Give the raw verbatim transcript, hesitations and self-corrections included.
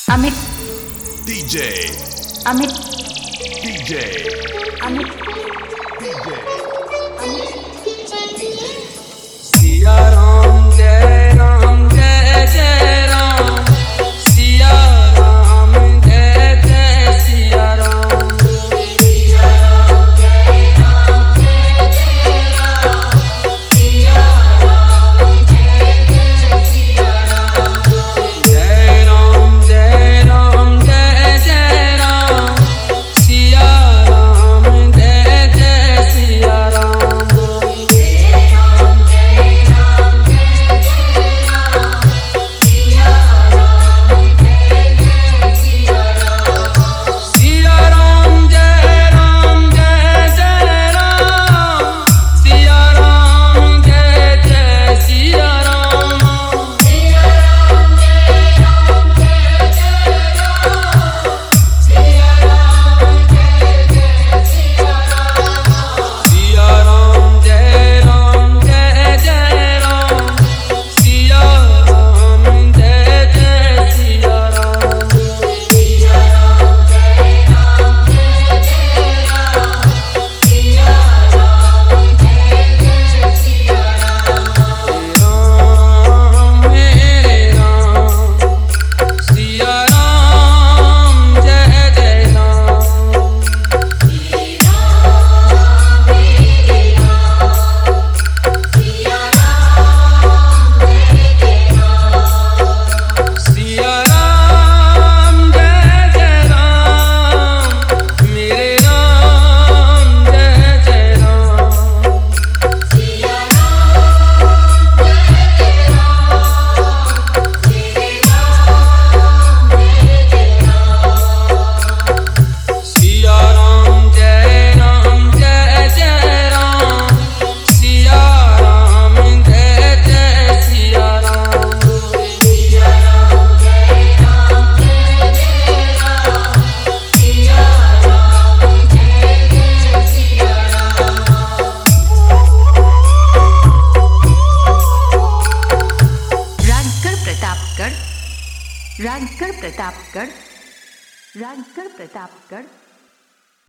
Amit DJ Amit DJ Amit DJ Siya Ram जय राम जय जय राम सिया राम जय जय सिया राम सिया राम जय राम जय जय राम सिया राम जय जय सिया राम जय राम जय राम जय जय राम सिया राम जय जय सिया राम जय राम जय राम जय जय राम सिया राम जय जय सिया राम सिया राम जय राम जय जय राम सिया राम जय जय सिया राम सिया राम जय राम जय जय राम सिया राम जय जय सिया राम सिया राम जय राम जय जय राम सिया राम जय जय सिया राम सिया राम जय राम जय जय राम सिया राम जय जय सिया राम राम मेरे राम सिया राम जय जय राम श्री राम मेरे राम सिया राम जय जय राम सिया राम जय जय राम मेरे राम जय जय राम सिया राम जय जय राम मेरे राम जय जय राम सिया राम जय राम जय जय राम सिया राम जय जय सिया राम सिया राम जय राम जय जय राम सिया राम जय जय सिया राजगढ़ प्रतापगढ़ राजगढ़ प्रतापगढ़ राजगढ़ प्रतापगढ़